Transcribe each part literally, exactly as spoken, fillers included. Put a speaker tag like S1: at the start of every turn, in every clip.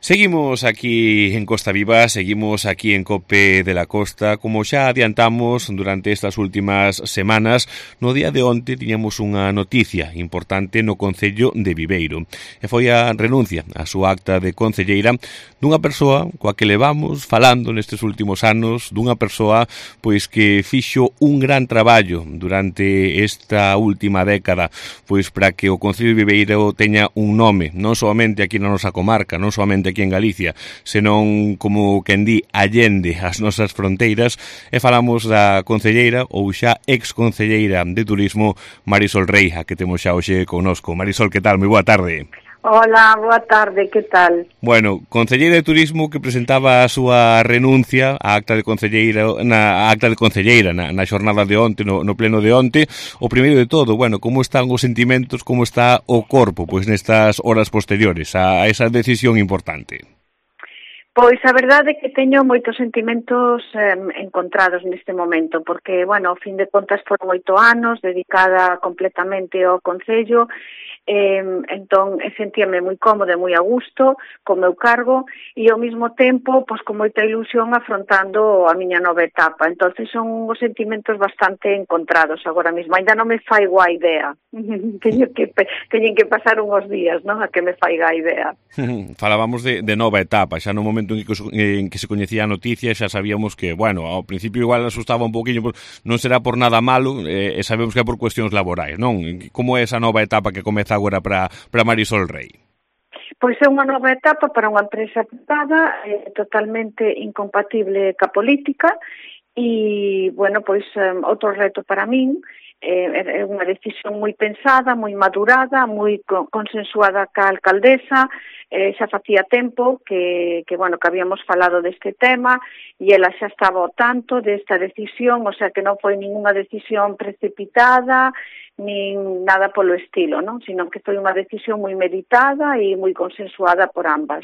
S1: Seguimos aquí en Costa Viva, seguimos aquí en COPE de la Costa. Como xa adiantamos durante estas últimas semanas, no día de onte tiñamos unha noticia importante no Concello de Viveiro. E foi a renuncia a súa acta de concelleira dunha persoa coa que levamos falando nestes últimos anos, dunha persoa pois que fixo un gran traballo durante esta última década, pois para que o Concello de Viveiro teña un nome, non soamente aquí na nosa comarca, non soamente aquí en Galicia, senón, como quen di, allende as nosas fronteiras, e falamos da concelleira ou xa ex-concelleira de Turismo, Marisol Rei, a que temos xa hoxe connosco. Marisol, que tal? Moi boa tarde.
S2: Hola, boa tarde, que tal?
S1: Bueno, concelleira de Turismo que presentaba a súa renuncia á acta de concelleira na acta de concelleira na, na xornada de onte, no, no pleno de onte. O primeiro de todo, bueno, como están os sentimentos, como está o corpo, pois nestas horas posteriores a, a esa decisión importante?
S2: Pois a verdade é que teño moitos sentimentos eh, encontrados neste momento, porque, bueno, ao fin de contas foron oito anos dedicada completamente ao Concello, eh, entón sentíame moi cómoda, moi a gusto co meu cargo e ao mesmo tempo pois con moita ilusión afrontando a miña nova etapa. Entonces son os sentimentos bastante encontrados agora mesmo. Ainda non me faigo a idea. teño que teñen que pasar uns días, non, a que me faiga a idea.
S1: Falábamos de, de nova etapa, xa no momento en que, en que se coñecía a noticia xa sabíamos que, bueno, ao principio igual asustaba un poquinho, non será por nada malo, eh, e sabemos que é por cuestións laborais, non? Como é esa nova etapa que comeza agora para, para Marisol Rei?
S2: Pois é unha nova etapa para unha empresa privada, eh, totalmente incompatible ca política e, bueno, pois um, outro reto para min, eh, é unha decisión moi pensada, moi madurada, moi consensuada ca alcaldesa, eh, xa facía tempo que, que, bueno, que habíamos falado deste tema e ela xa estaba ao tanto desta decisión, o sea que non foi ninguna decisión precipitada, nin nada polo estilo, non? Sino que foi unha decisión moi meditada e moi consensuada por ambas.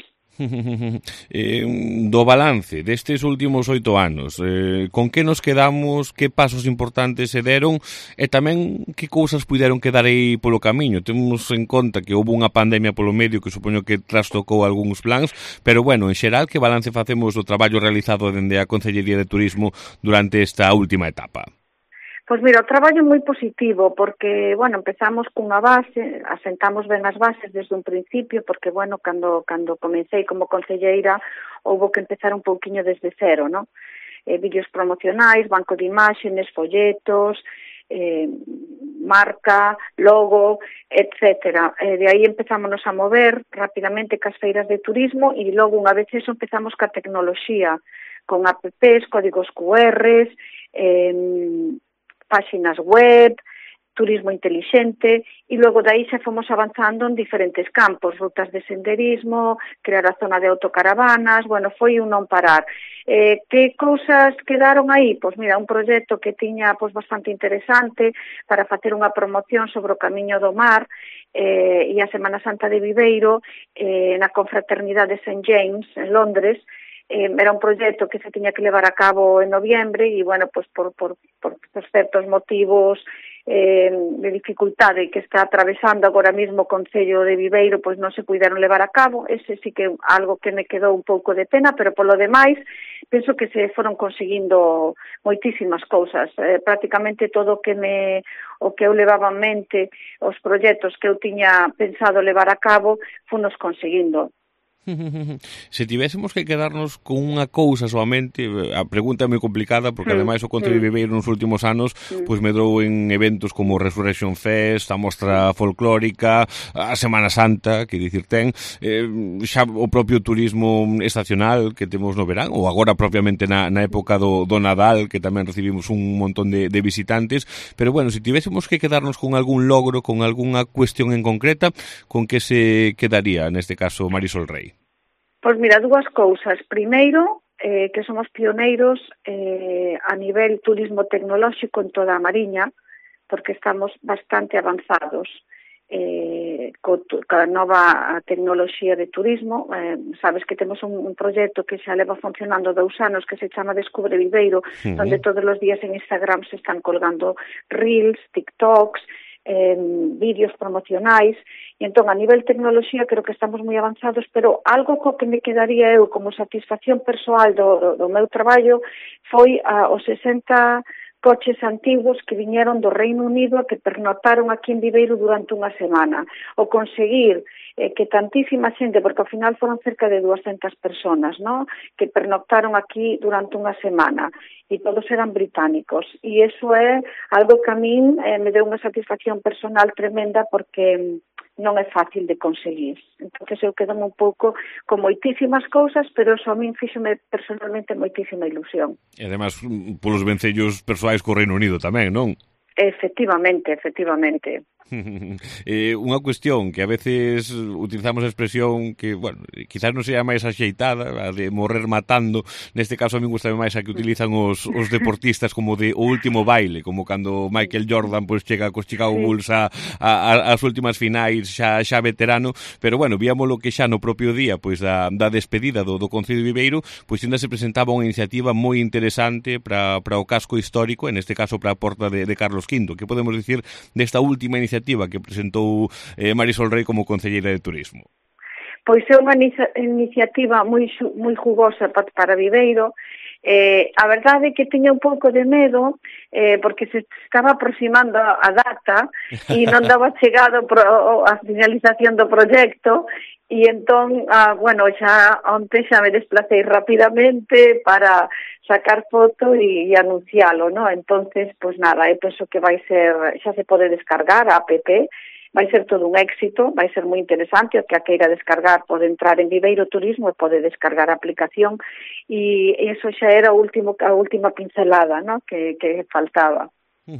S1: eh, do balance destes últimos oito anos, eh, con que nos quedamos, que pasos importantes se deron e tamén que cousas puideron quedar aí polo camiño? Temos en conta que houve unha pandemia polo medio que supoño que trastocou algúns plans, pero bueno, en xeral, que balance facemos do traballo realizado dende a Concellería de Turismo durante esta última etapa?
S2: Pois mira, o traballo é moi positivo porque, bueno, empezamos cunha base, asentamos ben as bases desde un principio porque, bueno, cando cando comecei como concelleira houbo que empezar un pouquiño desde cero, non? Eh, vídeos promocionais, banco de imaxes, folletos, eh, marca, logo, etcétera. Eh, de aí empezámonos a mover rapidamente cas feiras de turismo e logo unha vez eso empezamos ca tecnoloxía, con apps, códigos cu erres, eh, páxinas web, turismo inteligente, e logo dai xa fomos avanzando en diferentes campos, rutas de senderismo, crear a zona de autocaravanas, bueno, foi un non parar. Eh, que cousas quedaron aí? Pois mira, un proxecto que tiña pois bastante interesante para facer unha promoción sobre o Camiño do Mar eh, e a Semana Santa de Viveiro eh, na confraternidade de Saint James, en Londres. Eh, era un proxecto que se tiña que levar a cabo en noviembre e, bueno, pues por, por, por, por certos motivos eh, de dificultade que está atravesando agora mesmo o Concello de Viveiro, pois non se puideron levar a cabo. Ese sí que é algo que me quedou un pouco de pena, pero polo demais penso que se foron conseguindo moitísimas cousas. Eh, prácticamente todo o que me o que eu levaba en mente, os proxectos que eu tiña pensado levar a cabo, funos conseguindo.
S1: Se tivésemos que quedarnos con unha cousa solamente, a pregunta é moi complicada porque ademais o Concello de Viveiro nos últimos anos pois medrou en eventos como o Resurrection Fest, a Mostra Folclórica, a Semana Santa, que dicir ten, eh, xa o propio turismo estacional que temos no verán, ou agora propiamente na, na época do, do Nadal, que tamén recibimos un montón de, de visitantes, pero bueno, se tivésemos que quedarnos con algún logro, con algunha cuestión en concreta, con que se quedaría neste caso Marisol Rei?
S2: Pois mira, dúas cousas. Primeiro, eh, que somos pioneiros eh, a nivel turismo tecnolóxico en toda a Mariña, porque estamos bastante avanzados eh, co, ca nova tecnoloxía de turismo. Eh, sabes que temos un, un proxecto que xa leva funcionando dous anos que se chama Descubre Viveiro, uh-huh. onde todos os días en Instagram se están colgando reels, TikToks, eh, vídeos promocionais, e entón a nivel tecnoloxía creo que estamos moi avanzados, pero algo co que me quedaría eu como satisfacción persoal do, do, do meu traballo foi a, os sesenta coches antigos que viñeron do Reino Unido que pernotaron aquí en Viveiro durante unha semana. O conseguir eh, que tantísima xente, porque ao final foron cerca de doscientas personas, ¿no?, que pernoctaron aquí durante unha semana, e todos eran británicos. E iso é algo que a min eh, me deu unha satisfacción personal tremenda, porque non é fácil de conseguir. Entón, eu quedo un pouco con moitísimas cousas, pero eso a min fíxome personalmente moitísima ilusión.
S1: E además, polos vencellos persoais co Reino Unido tamén, non?
S2: Efectivamente, efectivamente.
S1: eh, unha cuestión que a veces utilizamos a expresión que, bueno, quizás non sea máis axeitada, a de morrer matando. Neste caso a mí gusta máis a que utilizan os, os deportistas como de o último baile, como cando Michael Jordan pois chega cos Chicago Bulls a, a, as últimas finais xa, xa veterano, pero bueno, víamolo que xa no propio día pois da, da despedida do, do Concello de Viveiro, pois ainda se presentaba unha iniciativa moi interesante para, para o casco histórico, en este caso para a porta de, de Carlos quinto. Que podemos dicir desta última iniciativa que presentou eh, Marisol Rei como concelleira de Turismo?
S2: Pois é unha iniciativa moi moi jugosa para, para Viveiro. Eh, a verdade é que tiña un pouco de medo eh, porque se estaba aproximando a data e non daba chegado pro, a finalización do proxecto, e entón, ah, bueno, xa onte xa me desplacei rapidamente para sacar foto e, e anuncialo, ¿no? Entonces, pues nada, eu penso que vai ser, xa se pode descargar a app, vai ser todo un éxito, vai ser moi interesante, o que a queira descargar pode entrar en Viveiro Turismo e pode descargar a aplicación, e iso xa era o último, a última pincelada, ¿no?, que, que faltaba.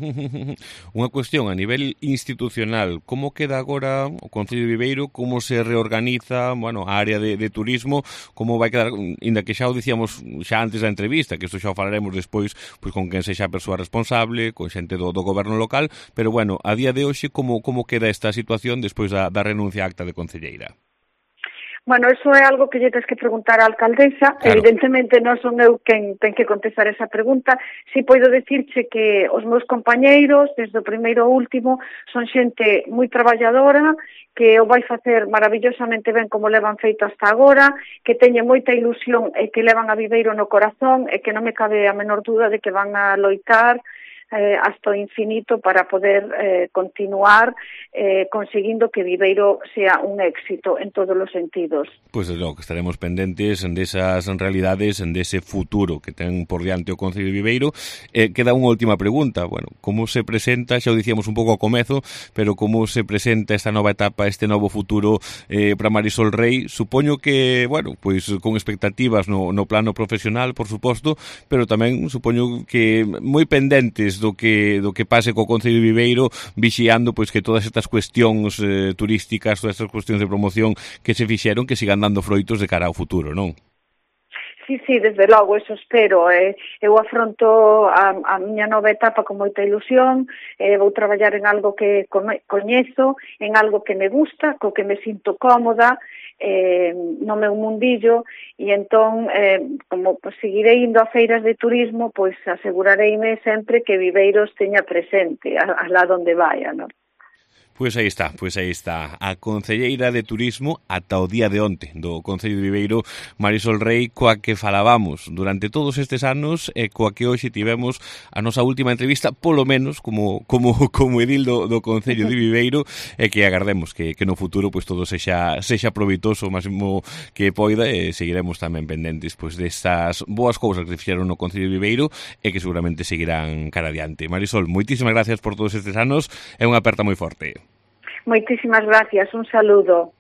S1: Unha cuestión a nivel institucional, como queda agora o Concello de Viveiro, como se reorganiza, bueno, a área de, de turismo, como vai quedar, inda que xa o dicíamos xa antes da entrevista, que isto xa o falaremos despois pois con quen sexa a persoa responsable, con xente do, do goberno local, pero bueno, a día de hoxe como, como queda esta situación despois da, da renuncia a acta de concelleira?
S2: Bueno, eso é algo que lle tens que preguntar á alcaldesa. Claro. Evidentemente non son eu quen ten que contestar esa pregunta. Si podo dicirche que os meus compañeiros, desde o primeiro ao último, son xente moi traballadora, que o vai facer maravillosamente ben como levan feito hasta agora, que teñen moita ilusión e que levan a Viveiro no corazón e que non me cabe a menor duda de que van a loitar eh, hasta o infinito para poder eh, continuar eh, conseguindo que Viveiro sea un éxito en todos os sentidos.
S1: Pois pues, no, que estaremos pendentes desas realidades, dese futuro que ten por diante o Concello de Viveiro. Eh, queda unha última pregunta, bueno, como se presenta, xa o dicíamos un pouco ao comezo, pero como se presenta esta nova etapa, este novo futuro eh, para Marisol Rei? Supoño que, bueno, pois con expectativas no, no plano profesional, por suposto, pero tamén supoño que moi pendentes do que do que pase co Concello de Viveiro, vixiando pois que todas estas cuestións eh, turísticas, todas estas cuestións de promoción que se fixeron, que sigan dando froitos de cara ao futuro, non?
S2: Sí, sí, desde logo, eso espero. Eh, eu afronto a, a miña nova etapa con moita ilusión, eh, vou traballar en algo que coñezo, en algo que me gusta, co que me sinto cómoda, eh, no meu mundillo, e entón, eh, como pues, seguirei indo a feiras de turismo, pois pues, asegurareime sempre que Viveiros teña presente a, a lá donde vaya, non?
S1: Pois aí está, pois aí está a concelleira de Turismo ata o día de onte do Concello de Viveiro, Marisol Rei, coa que falábamos durante todos estes anos e coa que hoxe tivemos a nosa última entrevista, polo menos como como como edil do, do Concello de Viveiro, e que agardemos que, que no futuro pois todo sexa sexa provitoso o máximo que poida, e seguiremos tamén pendentes pois destas boas cousas que fixeron no Concello de Viveiro e que seguramente seguirán cara adiante. Marisol, moitísimas gracias por todos estes anos e unha aperta moi forte.
S2: Moitísimas gracias, un saludo.